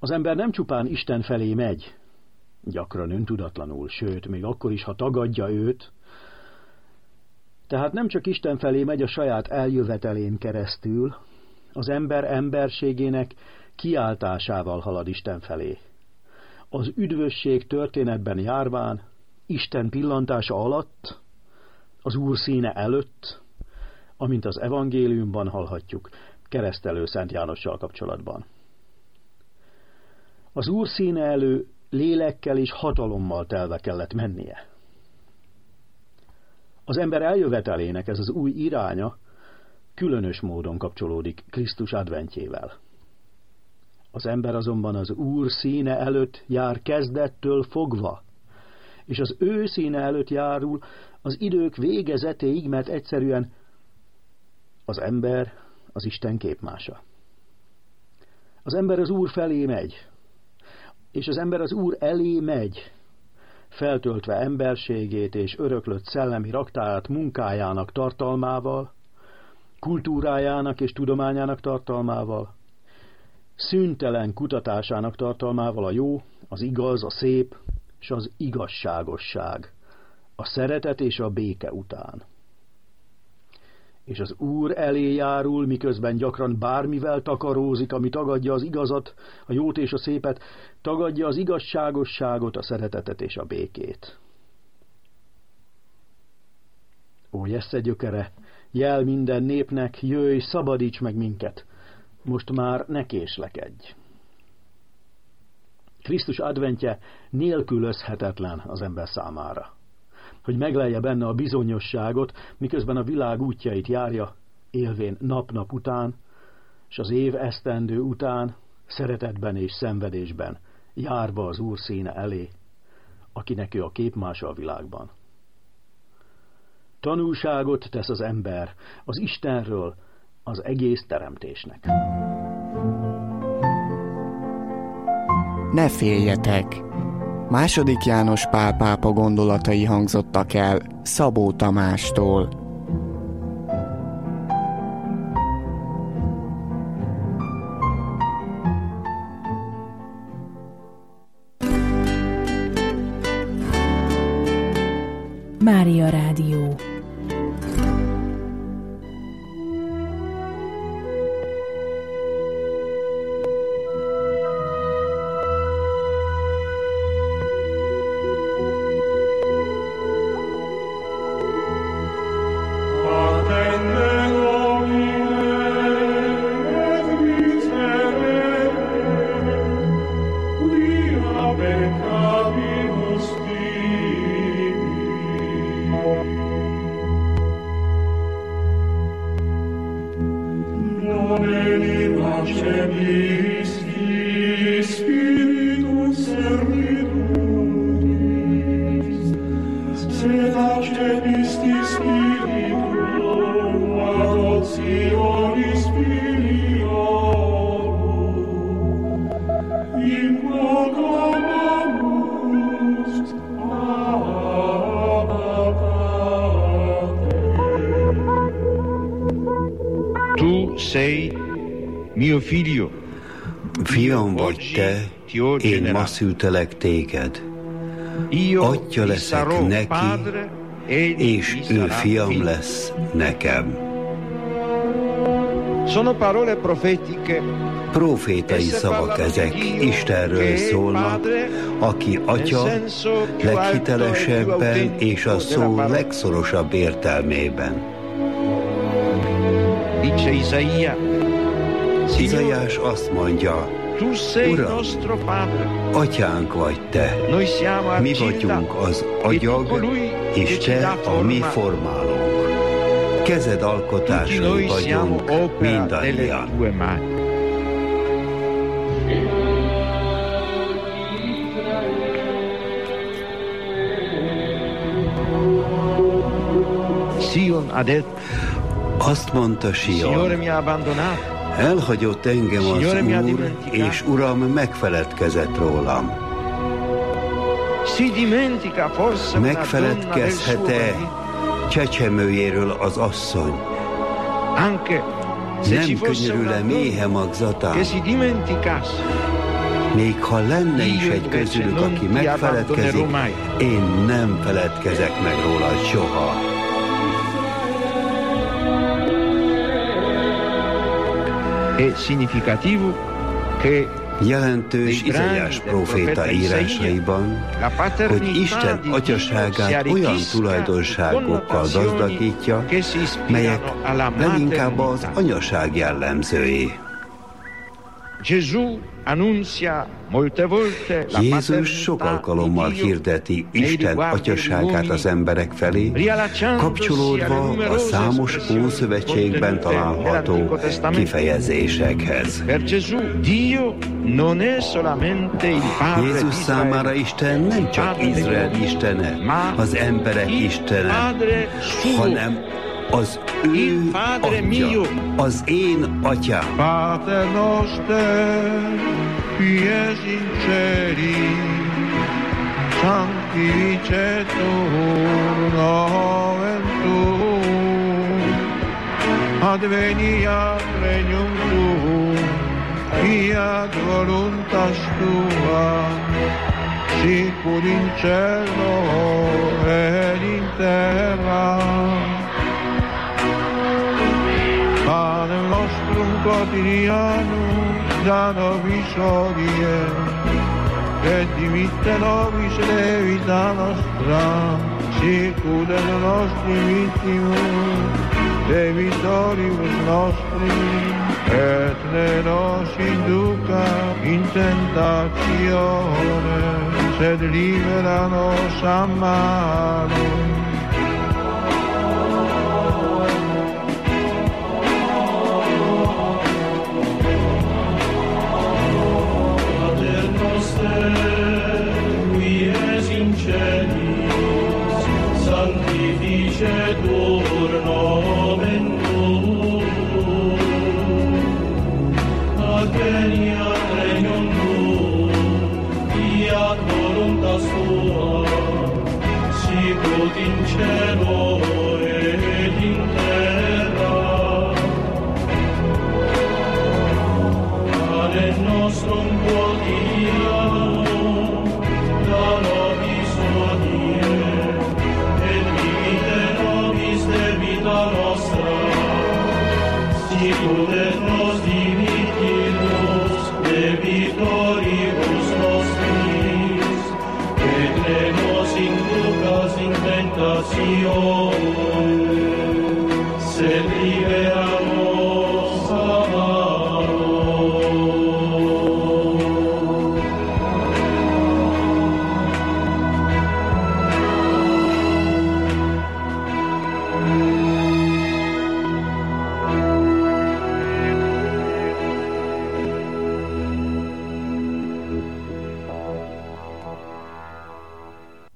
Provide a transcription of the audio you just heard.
Az ember nem csupán Isten felé megy, gyakran öntudatlanul, sőt, még akkor is, ha tagadja őt, tehát nem csak Isten felé megy a saját eljövetelén keresztül, az ember emberségének kiáltásával halad Isten felé. Az üdvösség történetben járván, Isten pillantása alatt, az Úr színe előtt, amint az evangéliumban hallhatjuk, keresztelő Szent Jánossal kapcsolatban. Az Úr színe elő lélekkel és hatalommal telve kellett mennie. Az ember eljövetelének ez az új iránya különös módon kapcsolódik Krisztus adventjével. Az ember azonban az Úr színe előtt jár kezdettől fogva, és az ő színe előtt járul az idők végezetéig, mert egyszerűen az ember az Isten képmása. Az ember az Úr felé megy, és az ember az Úr elé megy, feltöltve emberségét és öröklött szellemi raktárát munkájának tartalmával, kultúrájának és tudományának tartalmával, szüntelen kutatásának tartalmával a jó, az igaz, a szép és az igazságosság, a szeretet és a béke után. És az Úr elé járul, miközben gyakran bármivel takarózik, ami tagadja az igazat, a jót és a szépet, tagadja az igazságosságot, a szeretetet és a békét. Ó, Jessze gyökere, jel minden népnek, jöjj, szabadíts meg minket, most már ne késlekedj. Krisztus adventje nélkülözhetetlen az ember számára, hogy meglelje benne a bizonyosságot, miközben a világ útjait járja, élvén nap-nap után, és az év esztendő után, szeretetben és szenvedésben, járva az Úr színe elé, akinek ő a képmása a világban. Tanúságot tesz az ember az Istenről, az egész teremtésnek. Ne féljetek! II. János Pál pápa gondolatai hangzottak el Szabó Tamástól. Mária Rádió. Fiam vagy te, én ma szültelek téged. Atya leszek neki, és ő fiam lesz nekem. Profétai szavak ezek, Istenről szólnak, aki atya leghitelesebben és a szó legszorosabb értelmében. Izaiás azt mondja, Uram, atyánk vagy te, mi vagyunk az agyag, és te a mi formálónk. Kezed alkotásai vagyunk mindannyian. Azt mondta Sion, elhagyott engem az Úr, és Uram megfeledkezett rólam. Megfeledkezhet-e csecsemőjéről az asszony? Nem könyörül-e méhe magzatán? Még ha lenne is egy közülük, aki megfeledkezik, én nem feledkezek meg rólad soha. È significativo che jelentős Izaiás próféta írásaiban, hogy Isten atyaságát olyan tulajdonságokkal gazdagítja, melyek leginkább az anyaság jellemzői. Jézus sok alkalommal hirdeti Isten atyaságát az emberek felé, kapcsolódva a számos Ószövetségben található kifejezésekhez. Jézus számára Isten nem csak Izrael istene, az emberek istene, hanem az ő atya, az én atyám. Pater noster, qui es in celi, sanctificetur nomen tuum, adveniat regnum tuum, fiat voluntas tua, sicur in cielo et in terra. Panem nostrum quotidianum da nobis hodie, et dimitte nobis debita nostra, sicut et nostri vittimus debitoribus nostri, et ne nos induca in tentatione, sed libera nos a malo. Sanctificetur nomen tuum, adveniat regnum tuum, fiat voluntas tua, sicut in cielo et in terra. Panem nostrum quotidianum da nobis hodie, nostra, sicut et nos dimittimus debitoribus nostris, et ne nos inducas in tentatione,